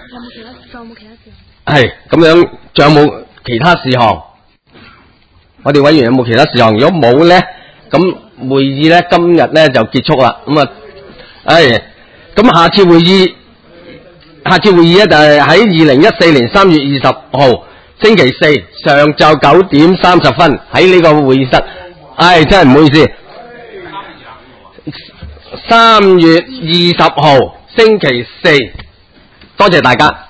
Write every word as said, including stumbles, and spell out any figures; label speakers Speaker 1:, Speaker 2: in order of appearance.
Speaker 1: 有冇其他？仲有冇其他事？
Speaker 2: 係咁樣，仲有冇其他事項？我哋委員有冇其他事項？如果冇咧，咁會議咧今日咧就結束啦。咁啊，誒，咁下次會議，下次會議咧就係喺二零一四年三月二十號星期四上晝九點三十分喺呢個會議室。唉，真係唔好意思，三月二十號星期四，多謝大家。